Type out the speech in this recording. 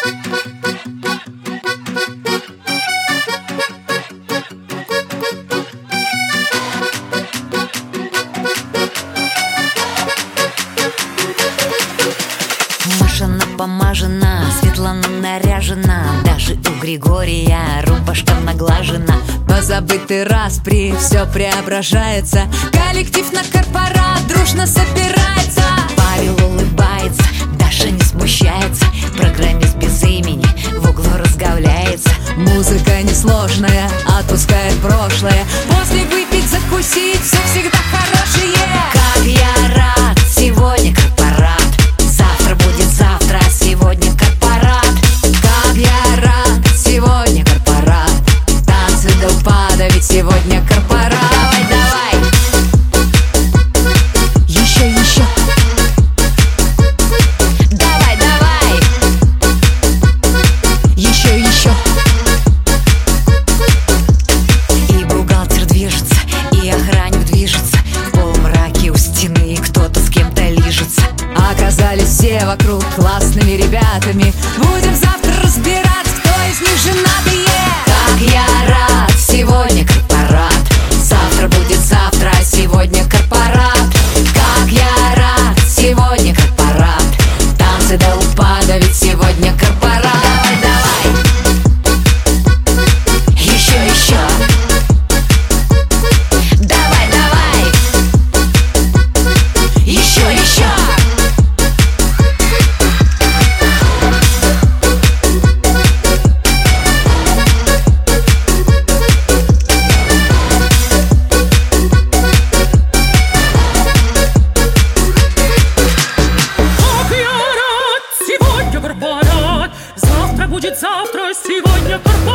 Маша напомажена, Светлана наряжена, даже у Григория рубашка наглажена. Позабытый распри, все преображается, коллектив на корпорат дружно собирается. Павел улыбается, Даша не смущается, программист без имени в углу разговляется. Музыка несложная, отпускает прошлое, после выпить, закусить, все всегда хорошее. Как я рад, сегодня корпорат, завтра будет завтра, сегодня корпорат. Как я рад, сегодня корпорат, танцы до упада, ведь сегодня корпорат. Давай, давай, Еще, еще, давай, давай, еще, еще. И бухгалтер движется, и охранник движется, в полумраке у стены кто-то с кем-то лижется. Оказались все вокруг классными ребятами, будем завтра разбирать, кто из них женатые. Как я рад, сегодня корпорат, завтра будет завтра, сегодня корпорат. Как я рад, сегодня корпорат, танцы до упада, ведь сегодня корпорат. Давай, давай, еще, еще, давай, давай, еще, еще. Как я рад, сегодня корпорат, завтра будет завтра, сегодня корпорат.